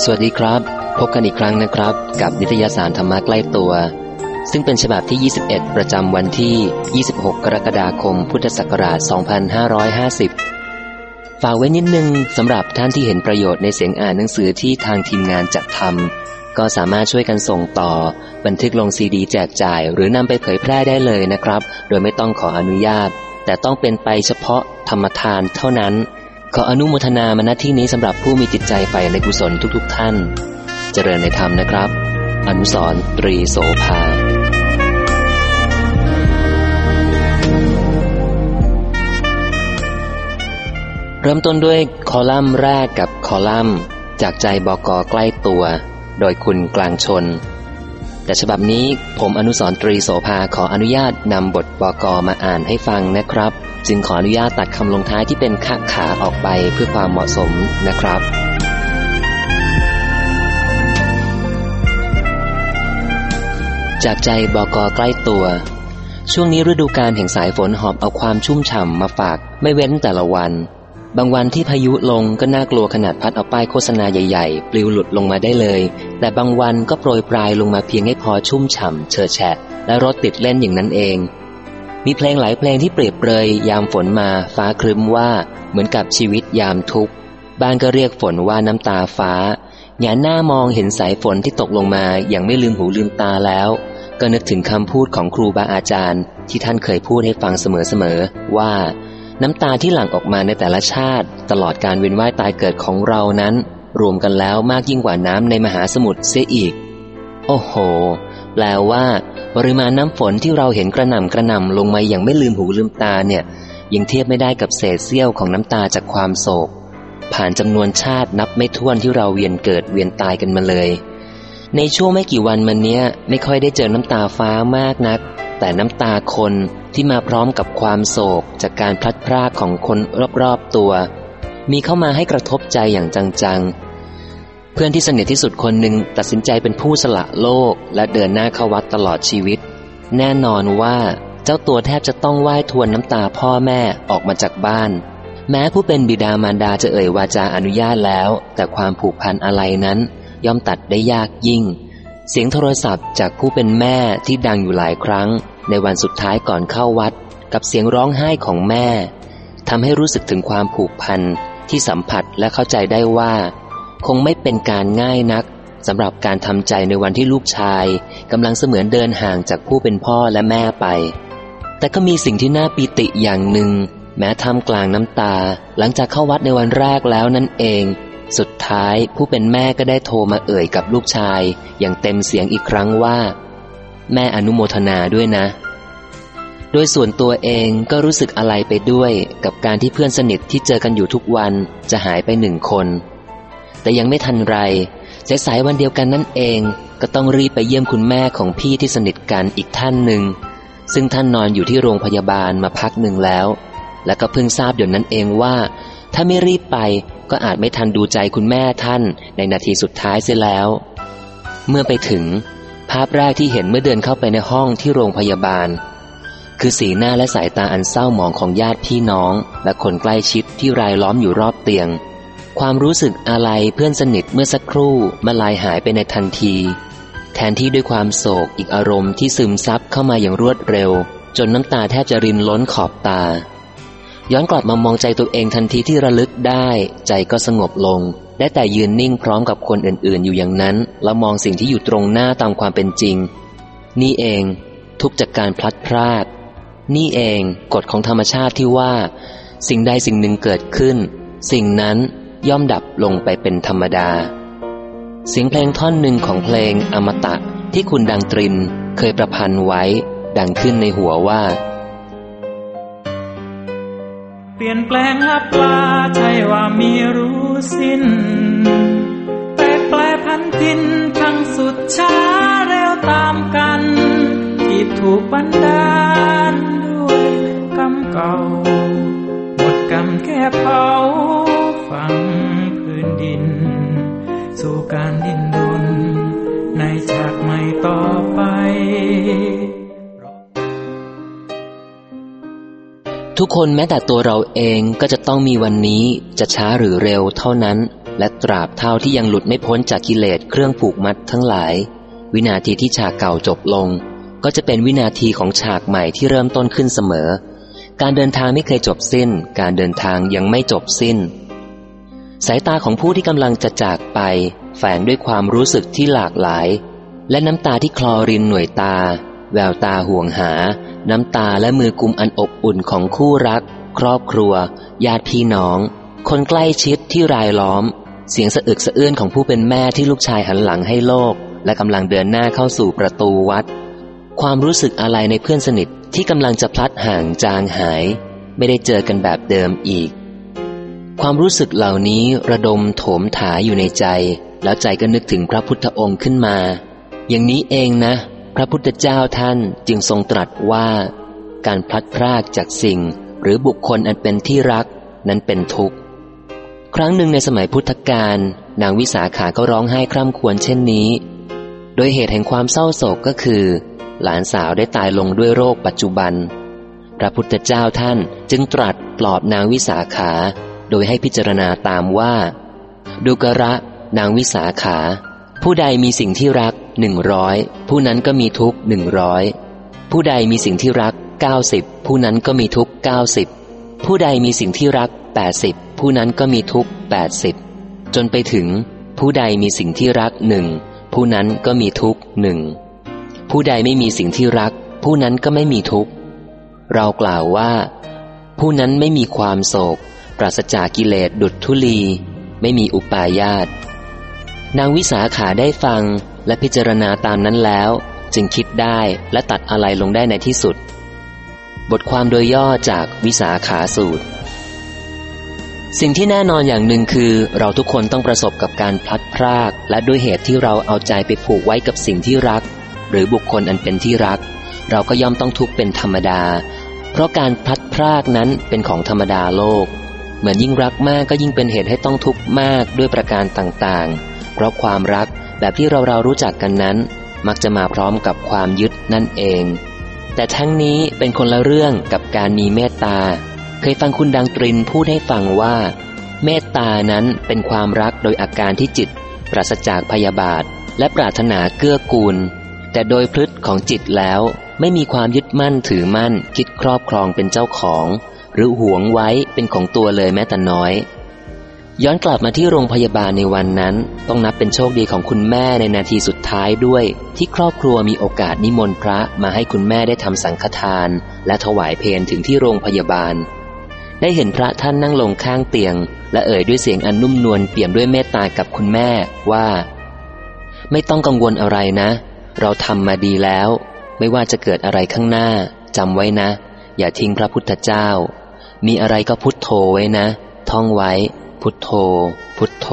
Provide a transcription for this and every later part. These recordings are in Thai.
สวัสดีครับพบกันอีกครั้งนะครับกับนิตยสารธรรมะใกล้ตัวซึ่งเป็นฉบับที่21ประจำวันที่26กรกฎาคมพุทธศักราช2550ฝากไว้นิดนึงสำหรับท่านที่เห็นประโยชน์ในเสียงอ่านหนังสือที่ทางทีมงานจัดทำก็สามารถช่วยกันส่งต่อบันทึกลงซีดีแจกจ่ายหรือนำไปเผยแพร่ได้เลยนะครับโดยไม่ต้องขออนุญาตแต่ต้องเป็นไปเฉพาะธรรมทานเท่านั้นขออนุโมทนามาณที่นี้สำหรับผู้มีจิตใจใฝ่ในกุศลทุกๆท่านเจริญในธรรมนะครับอนุสรณ์ตรีโสภาเริ่มต้นด้วยคอลัมน์แรกกับคอลัมน์จากใจบก.ใกล้ตัวโดยคุณกลางชนแต่ฉบับนี้ผมอนุสรณ์ตรีโสภาขออนุญาตนำบทบก.มาอ่านให้ฟังนะครับจึงขออนุญาตตัดคำลงท้ายที่เป็นคักขาออกไปเพื่อความเหมาะสมนะครับจากใจบก.ใกล้ตัวช่วงนี้ฤดูกาลแห่งสายฝนหอบเอาความชุ่มฉ่ำมาฝากไม่เว้นแต่ละวันบางวันที่พายุลงก็น่ากลัวขนาดพัดเอาป้ายโฆษณาใหญ่ๆปลิวหลุดลงมาได้เลยแต่บางวันก็โปรยปลายลงมาเพียงให้พอชุ่มฉ่ำเฉอะแฉะและรถติดเล่นอย่างนั้นเองมีเพลงหลายเพลงที่เปรียบเปรยยามฝนมาฟ้าครึ้มว่าเหมือนกับชีวิตยามทุกข์บ้างก็เรียกฝนว่าน้ำตาฟ้าแงนหน้ามองเห็นสายฝนที่ตกลงมาอย่างไม่ลืมหูลืมตาแล้วก็นึกถึงคำพูดของครูบาอาจารย์ที่ท่านเคยพูดให้ฟังเสมอๆว่าน้ำตาที่หลั่งออกมาในแต่ละชาติตลอดการเวียนว่ายตายเกิดของเรานั้นรวมกันแล้วมากยิ่งกว่าน้ำในมหาสมุทรเสียอีกโอ้โหแปลว่าปริมาณน้ำฝนที่เราเห็นกระหน่ำลงมาอย่างไม่ลืมหูลืมตาเนี่ยยังเทียบไม่ได้กับเศษเสี้ยวของน้ำตาจากความโศกผ่านจำนวนชาตินับไม่ถ้วนที่เราเวียนเกิดเวียนตายกันมาเลยในช่วงไม่กี่วันมาเนี้ยไม่ค่อยได้เจอน้ำตาฟ้ามากนักแต่น้ำตาคนที่มาพร้อมกับความโศกจากการพลัดพรากของคนรอบๆตัวมีเข้ามาให้กระทบใจอย่างจังๆเพื่อนที่สนิทที่สุดคนหนึ่งตัดสินใจเป็นผู้สละโลกและเดินหน้าเข้าวัดตลอดชีวิตแน่นอนว่าเจ้าตัวแทบจะต้องไหว้ทวนน้ำตาพ่อแม่ออกมาจากบ้านแม้ผู้เป็นบิดามารดาจะเอ่ยวาจาอนุญาตแล้วแต่ความผูกพันอะไรนั้นย่อมตัดได้ยากยิ่งเสียงโทรศัพท์จากผู้เป็นแม่ที่ดังอยู่หลายครั้งในวันสุดท้ายก่อนเข้าวัดกับเสียงร้องไห้ของแม่ทำให้รู้สึกถึงความผูกพันที่สัมผัสและเข้าใจได้ว่าคงไม่เป็นการง่ายนักสำหรับการทำใจในวันที่ลูกชายกำลังเสมือนเดินห่างจากผู้เป็นพ่อและแม่ไปแต่ก็มีสิ่งที่น่าปีติอย่างหนึ่งแม้ท่ามกลางน้ำตาหลังจากเข้าวัดในวันแรกแล้วนั่นเองสุดท้ายผู้เป็นแม่ก็ได้โทรมาเอ่ยกับลูกชายอย่างเต็มเสียงอีกครั้งว่าแม่อนุโมทนาด้วยนะโดยส่วนตัวเองก็รู้สึกอะไรไปด้วยกับการที่เพื่อนสนิทที่เจอกันอยู่ทุกวันจะหายไป1 คนแต่ยังไม่ทันไรสายๆวันเดียวกันนั่นเองก็ต้องรีบไปเยี่ยมคุณแม่ของพี่ที่สนิทกันอีกท่านหนึ่งซึ่งท่านนอนอยู่ที่โรงพยาบาลมาพักหนึ่งแล้วและก็เพิ่งทราบเดี๋ยวนั้นเองว่าถ้าไม่รีบไปก็อาจไม่ทันดูใจคุณแม่ท่านในนาทีสุดท้ายเสียแล้วเมื่อไปถึงภาพแรกที่เห็นเมื่อเดินเข้าไปในห้องที่โรงพยาบาลคือสีหน้าและสายตาอันเศร้าหมองของญาติพี่น้องและคนใกล้ชิดที่รายล้อมอยู่รอบเตียงความรู้สึกอาลัยเพื่อนสนิทเมื่อสักครู่มาลายหายไปในทันทีแทนที่ด้วยความโศกอีกอารมณ์ที่ซึมซับเข้ามาอย่างรวดเร็วจนน้ำตาแทบจะรินล้นขอบตาย้อนกลับมามองใจตัวเองทันทีที่ระลึกได้ใจก็สงบลงได้แต่ยืนนิ่งพร้อมกับคนอื่นๆอยู่อย่างนั้นแล้วมองสิ่งที่อยู่ตรงหน้าตามความเป็นจริงนี่เองทุกข์จากการพลัดพรากนี่เองกฎของธรรมชาติที่ว่าสิ่งใดสิ่งหนึ่งเกิดขึ้นสิ่งนั้นย่อมดับลงไปเป็นธรรมดาเสียงเพลงท่อนหนึ่งของเพลงอมตะที่คุณดังตรินเคยประพันธ์ไว้ดังขึ้นในหัวว่าเปลี่ยนแปลงหับปลาใช่ว่ามีรู้สิ้นแต่แปลพันทินทั้งสุดช้าเร็วตามกันที่ถูกบันดาลด้วยกรรมเก่าหมดกรรมแค่เผาฝังพื้นดินสู่การดิ้นรนในฉากใหม่ต่อไปทุกคนแม้แต่ตัวเราเองก็จะต้องมีวันนี้จะช้าหรือเร็วเท่านั้นและตราบเท่าที่ยังหลุดไม่พ้นจากกิเลสเครื่องผูกมัดทั้งหลายวินาทีที่ฉากเก่าจบลงก็จะเป็นวินาทีของฉากใหม่ที่เริ่มต้นขึ้นเสมอการเดินทางไม่เคยจบสิ้นการเดินทางยังไม่จบสิ้นสายตาของผู้ที่กำลังจะจากไปแฝงด้วยความรู้สึกที่หลากหลายและน้ำตาที่คลอรินหน่วยตาแววตาห่วงหาน้ำตาและมือกุมอันอบอุ่นของคู่รักครอบครัวญาติพี่น้องคนใกล้ชิดที่รายล้อมเสียงสะอึกสะอื้นของผู้เป็นแม่ที่ลูกชายหันหลังให้โลกและกำลังเดินหน้าเข้าสู่ประตูวัดความรู้สึกอะไรในเพื่อนสนิทที่กำลังจะพลัดห่างจางหายไม่ได้เจอกันแบบเดิมอีกความรู้สึกเหล่านี้ระดมโถมถาอยู่ในใจแล้วใจก็นึกถึงพระพุทธองค์ขึ้นมาอย่างนี้เองนะพระพุทธเจ้าท่านจึงทรงตรัสว่าการพลัดพรากจากสิ่งหรือบุคคลอันเป็นที่รักนั้นเป็นทุกข์ครั้งหนึ่งในสมัยพุทธกาลนางวิสาขาก็ร้องไห้คร่ำครวญเช่นนี้โดยเหตุแห่งความเศร้าโศกก็คือหลานสาวได้ตายลงด้วยโรคปัจจุบันพระพุทธเจ้าท่านจึงตรัสปลอบนางวิสาขาโดยให้พิจารณาตามว่าดูกระนางวิสาขาผู้ใดมีสิ่งที่รัก100ผู้นั้นก็มีทุกข์100ผู้ใดมีสิ่งที่รัก90ผู้นั้นก็มีทุกข์90ผู้ใดมีสิ่งที่รัก80ผู้นั้นก็มีทุกข์80จนไปถึงผู้ใดมีสิ่งที่รัก1ผู้นั้นก็มีทุกข์1ผู้ใดไม่มีสิ่งที่รักผู้นั้นก็ไม่มีทุกข์เรากล่าวว่าผู้นั้นไม่มีความโศกปราศจากกิเลสดุจธุลีไม่มีอุปาญาตนางวิสาขาได้ฟังและพิจารณาตามนั้นแล้วจึงคิดได้และตัดอะไรลงได้ในที่สุดบทความโดยย่อจากวิสาขาสูตรสิ่งที่แน่นอนอย่างหนึ่งคือเราทุกคนต้องประสบกับการพลัดพรากและด้วยเหตุที่เราเอาใจไปผูกไว้กับสิ่งที่รักหรือบุคคลอันเป็นที่รักเราก็ย่อมต้องทุกข์เป็นธรรมดาเพราะการพลัดพรากนั้นเป็นของธรรมดาโลกเหมือนยิ่งรักมากก็ยิ่งเป็นเหตุให้ต้องทุกข์มากด้วยประการต่างๆเพราะความรักแบบที่เรารู้จักกันนั้นมักจะมาพร้อมกับความยึดนั่นเองแต่ทั้งนี้เป็นคนละเรื่องกับการมีเมตตาเคยฟังคุณดังตรินพูดให้ฟังว่าเมตตานั้นเป็นความรักโดยอาการที่จิตปราศจากพยาบาทและปรารถนาเกื้อกูลแต่โดยพฤติของจิตแล้วไม่มีความยึดมั่นถือมั่นคิดครอบครองเป็นเจ้าของหรือหวงไว้เป็นของตัวเลยแม้แต่น้อยย้อนกลับมาที่โรงพยาบาลในวันนั้นต้องนับเป็นโชคดีของคุณแม่ในนาทีสุดท้ายด้วยที่ครอบครัวมีโอกาสนิมนต์พระมาให้คุณแม่ได้ทำสังฆทานและถวายเพลถึงที่โรงพยาบาลได้เห็นพระท่านนั่งลงข้างเตียงและเอ่ยด้วยเสียงอันนุ่มนวลเปี่ยมด้วยเมตตากับคุณแม่ว่าไม่ต้องกังวลอะไรนะเราทำมาดีแล้วไม่ว่าจะเกิดอะไรข้างหน้าจำไว้นะอย่าทิ้งพระพุทธเจ้ามีอะไรก็พุทโธไว้นะท่องไว้พุทโธพุทโธ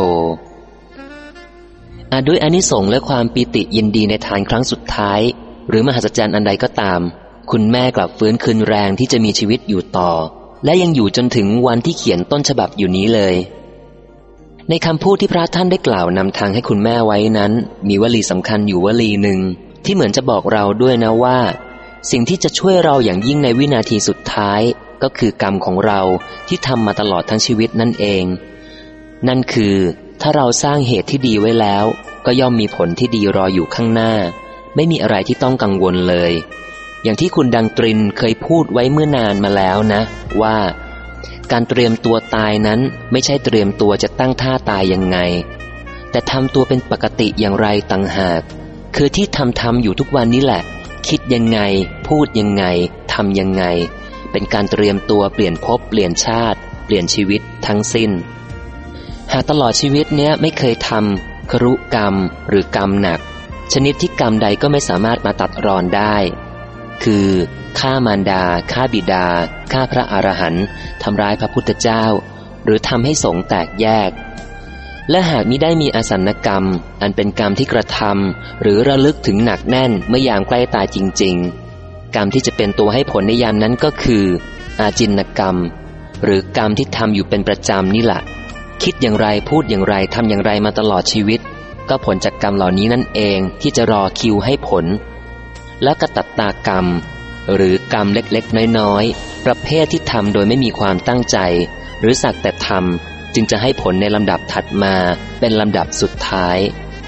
ด้วยอานิสงส์และความปีติยินดีในทานครั้งสุดท้ายหรือมหัศจรรย์อันใดก็ตามคุณแม่กลับฟื้นคืนแรงที่จะมีชีวิตอยู่ต่อและยังอยู่จนถึงวันที่เขียนต้นฉบับอยู่นี้เลยในคำพูดที่พระท่านได้กล่าวนำทางให้คุณแม่ไว้นั้นมีวลีสำคัญอยู่วลีหนึ่งที่เหมือนจะบอกเราด้วยนะว่าสิ่งที่จะช่วยเราอย่างยิ่งในวินาทีสุดท้ายก็คือกรรมของเราที่ทำมาตลอดทั้งชีวิตนั่นเองนั่นคือถ้าเราสร้างเหตุที่ดีไว้แล้วก็ย่อมมีผลที่ดีรออยู่ข้างหน้าไม่มีอะไรที่ต้องกังวลเลยอย่างที่คุณดังตรินเคยพูดไว้เมื่อนานมาแล้วนะว่าการเตรียมตัวตายนั้นไม่ใช่เตรียมตัวจะตั้งท่าตายยังไงแต่ทำตัวเป็นปกติอย่างไรต่างหากคือที่ทำอยู่ทุกวันนี้แหละคิดยังไงพูดยังไงทำยังไงเป็นการเตรียมตัวเปลี่ยนภพเปลี่ยนชาติเปลี่ยนชีวิตทั้งสิ้นหากตลอดชีวิตเนี้ยไม่เคยทำครุกรรมหรือกรรมหนักชนิดที่กรรมใดก็ไม่สามารถมาตัดรอนได้คือฆ่ามารดาฆ่าบิดาฆ่าพระอรหันต์ทำร้ายพระพุทธเจ้าหรือทำให้สงฆ์แตกแยกและหากมิได้มีอาสันกรรมอันเป็นกรรมที่กระทำหรือระลึกถึงหนักแน่นเมื่อยามใกล้ตายจริงๆกรรมที่จะเป็นตัวให้ผลในยามนั้นก็คืออาจินกรรมหรือกรรมที่ทำอยู่เป็นประจำนี่แหละคิดอย่างไรพูดอย่างไรทำอย่างไรมาตลอดชีวิตก็ผลจากกรรมเหล่านี้นั่นเองที่จะรอคิวให้ผลและกตัตตากรรมหรือกรรมเล็กๆน้อยๆประเภทที่ทำโดยไม่มีความตั้งใจหรือสักแต่ทจึงจะให้ผลในลำดับถัดมาเป็นลำดับสุดท้าย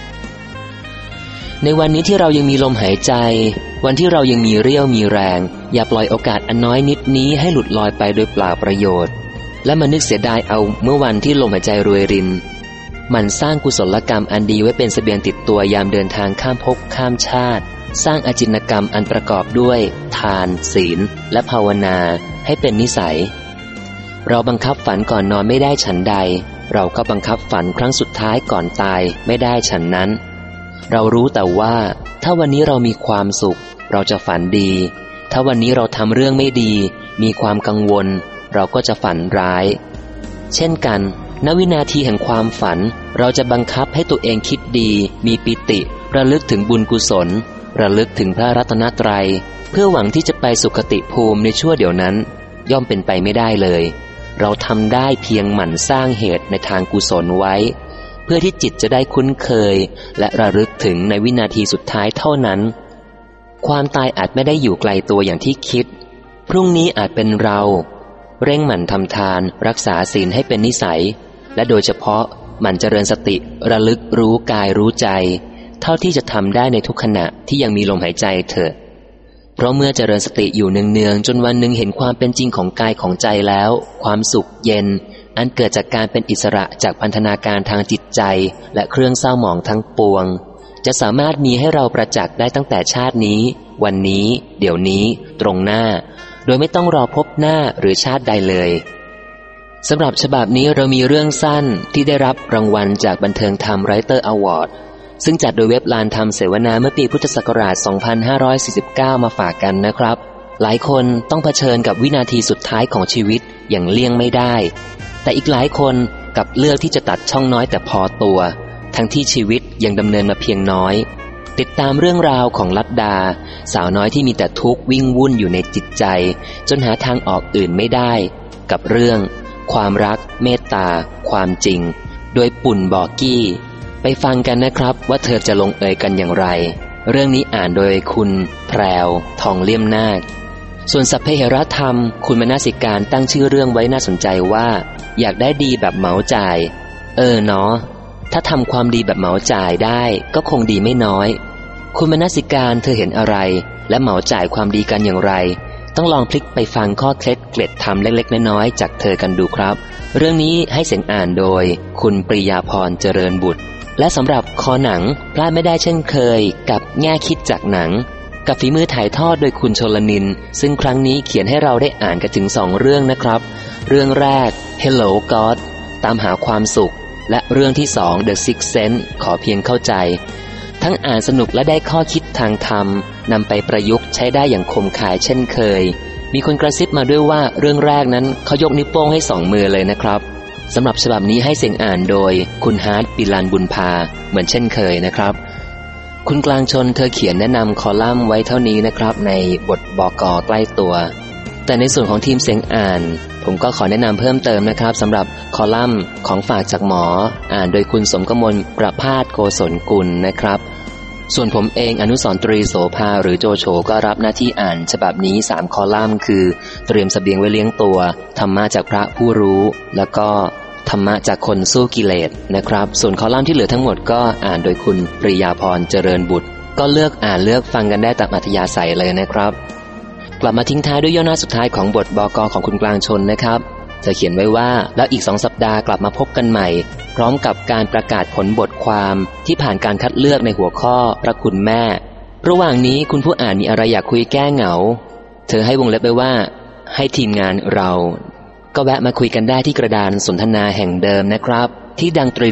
ในวันนี้ที่เรายังมีลมหายใจวันที่เรายังมีเรี่ยวมีแรงอย่าปล่อยโอกาสอันน้อยนิดนี้ให้หลุดลอยไปโดยเปล่าประโยชน์และมานึกเสียดายเอาเมื่อวันที่ลมหายใจรวยรินมันสร้างกุศลกรรมอันดีไว้เป็นเสบียงติดตัวยามเดินทางข้ามภพข้ามชาติสร้างอจินกรรมอันประกอบด้วยทานศีลและภาวนาให้เป็นนิสัยเราบังคับฝันก่อนนอนไม่ได้ฉันใดเราก็บังคับฝันครั้งสุดท้ายก่อนตายไม่ได้ฉันนั้นเรารู้แต่ว่าถ้าวันนี้เรามีความสุขเราจะฝันดีถ้าวันนี้เราทำเรื่องไม่ดีมีความกังวลเราก็จะฝันร้ายเช่นกันณวินาทีแห่งความฝันเราจะบังคับให้ตัวเองคิดดีมีปิติระลึกถึงบุญกุศลระลึกถึงพระรัตนตรัยเพื่อหวังที่จะไปสุคติภูมิในชั่วเดี๋ยวนั้นย่อมเป็นไปไม่ได้เลยเราทำได้เพียงหมั่นสร้างเหตุในทางกุศลไว้เพื่อที่จิตจะได้คุ้นเคยและระลึกถึงในวินาทีสุดท้ายเท่านั้นความตายอาจไม่ได้อยู่ไกลตัวอย่างที่คิดพรุ่งนี้อาจเป็นเราเร่งหมั่นทำทานรักษาศีลให้เป็นนิสัยและโดยเฉพาะหมั่นเจริญสติระลึกรู้กายรู้ใจเท่าที่จะทำได้ในทุกขณะที่ยังมีลมหายใจเถอะเพราะเมื่อเจริญสติอยู่เนืองๆจนวันหนึ่งเห็นความเป็นจริงของกายของใจแล้วความสุขเย็นอันเกิดจากการเป็นอิสระจากพันธนาการทางจิตใจและเครื่องเศร้าหมองทั้งปวงจะสามารถมีให้เราประจักษ์ได้ตั้งแต่ชาตินี้วันนี้เดี๋ยวนี้ตรงหน้าโดยไม่ต้องรอพบหน้าหรือชาติใดเลยสำหรับฉบับนี้เรามีเรื่องสั้นที่ได้รับรางวัลจากบันเทิงธรรมไรเตอร์อวอร์ดซึ่งจัดโดยเว็บลานธรรมเสวนาเมื่อปีพุทธศักราช 2549 มาฝากกันนะครับหลายคนต้องเผชิญกับวินาทีสุดท้ายของชีวิตอย่างเลี่ยงไม่ได้แต่อีกหลายคนกลับเลือกที่จะตัดช่องน้อยแต่พอตัวทั้งที่ชีวิตยังดำเนินมาเพียงน้อยติดตามเรื่องราวของลัดดาสาวน้อยที่มีแต่ทุกข์วิ่งวุ่นอยู่ในจิตใจจนหาทางออกอื่นไม่ได้กับเรื่องความรักเมตตาความจริงโดยปุ่นบอกกี้ไปฟังกันนะครับว่าเธอจะลงเอยกันอย่างไรเรื่องนี้อ่านโดยคุณแพรวทองเลี่ยมนาคส่วนสัพเพเหระธรรมคุณมนสิการตั้งชื่อเรื่องไว้น่าสนใจว่าอยากได้ดีแบบเหมาจ่ายเนาะถ้าทำความดีแบบเหมาจ่ายได้ก็คงดีไม่น้อยคุณมนสิการเธอเห็นอะไรและเหมาจ่ายความดีกันอย่างไรต้องลองพลิกไปฟังข้อเคล็ดเกล็ดธรรมเล็กๆน้อยๆจากเธอกันดูครับเรื่องนี้ให้เสียงอ่านโดยคุณปรียาพรเจริญบุตรและสำหรับคอหนังพลาดไม่ได้เช่นเคยกับแง่คิดจากหนังกับฝีมือถ่ายทอดโดยคุณชลนินซึ่งครั้งนี้เขียนให้เราได้อ่านกันถึง2เรื่องนะครับเรื่องแรก Hello God ตามหาความสุขและเรื่องที่2 The Sixth Sense ขอเพียงเข้าใจทั้งอ่านสนุกและได้ข้อคิดทางธรรมนำไปประยุกต์ใช้ได้อย่างคมคายเช่นเคยมีคนกระซิบมาด้วยว่าเรื่องแรกนั้นเขายกนิ้วโป้งให้2มือเลยนะครับสำหรับฉบับนี้ให้เสียงอ่านโดยคุณฮาร์ทปิลันบุญพาเหมือนเช่นเคยนะครับคุณกลางชนเธอเขียนแนะนำคอลัมน์ไว้เท่านี้นะครับในบทบก.ใกล้ตัวแต่ในส่วนของทีมเสียงอ่านผมก็ขอแนะนำเพิ่มเติมนะครับสำหรับคอลัมน์ของฝากจากหมออ่านโดยคุณสมกมลประภาสโกศลกุลนะครับส่วนผมเองอนุสรณ์ตรีโสภาหรือโจโฉก็รับหน้าที่อ่านฉบับนี้3คอลัมน์คือเตรียมเสบียงไว้เลี้ยงตัวธรรมะจากพระผู้รู้แล้วก็ธรรมะจากคนสู้กิเลสนะครับส่วนคอลัมน์ที่เหลือทั้งหมดก็อ่านโดยคุณปรียาพรเจริญบุตรก็เลือกอ่านเลือกฟังกันได้ตามอัธยาศัยเลยนะครับกลับมาทิ้งท้ายด้วยย่อหน้าสุดท้ายของบทบก.ของคุณกลางชนนะครับจะเขียนไว้ว่าแล้วอีก2 สัปดาห์กลับมาพบกันใหม่พร้อมกับการประกาศผลบทความที่ผ่านการคัดเลือกในหัวข้อพระคุณแม่ระหว่างนี้คุณผู้อ่านมีอะไรอยากคุยแก้เหงาเธอให้วงเล็บไว้ว่าให้ทีมงานเราก็แวะมาคุยกันได้ที่กระดานสนทนาแห่งเดิมนะครับที่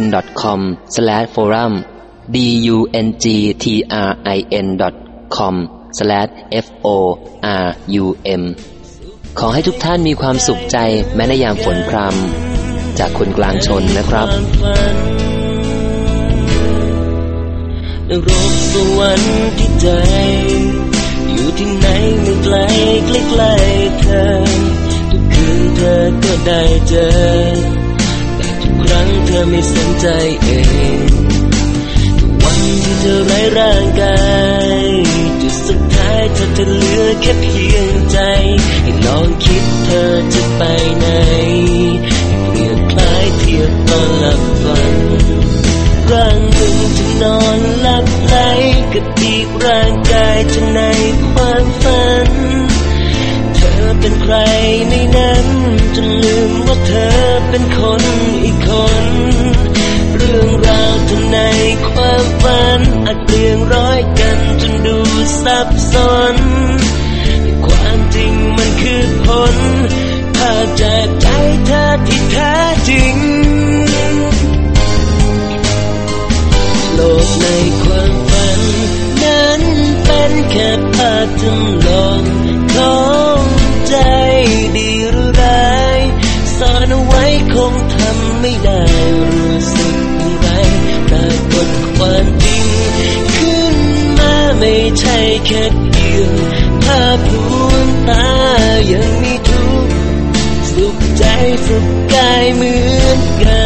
dangtrin.com/forum dungtrin.com/forum ขอให้ทุกท่านมีความสุขใจแม้ในยามฝนพรำจากคนกลางชนนะครับนรกสวรรค์ที่ใจอยู่ที่ไหนไม่ไกลใกล้ๆเธอทุกคืนเธอก็ได้เจอแต่ทุกครั้งเธอไม่สนใจเองทุกวันที่เธอไร้ร่างกายจุดสุดท้ายเธอจะเหลือแค่เพียงใจให้ลองคิดเธอจะไปไหนให้เปลี่ยนคล้ายเทียบกับอีกร่างกายจากในความฝันเธอเป็นใครในนั้นจนลืมว่าเธอเป็นคนอีกคนเรื่องราวทั้งในความฝันอาจเปลี่ยนร้อยกันจนดูซับซ้อนความจริงมันคือผลภาพจากใจเธอที่แท้จริงโลกในความฝันนั้นเป็นแค่ภาพจำลองของใจดีหรือร้ายซ่อนเอาไว้คงทำไม่ได้รู้สึกอย่างไรปรากฏความจริงขึ้นมาไม่ใช่แค่เพียงภาพลวงตายังมีทุกข์สุขใจสุขกายเหมือนกัน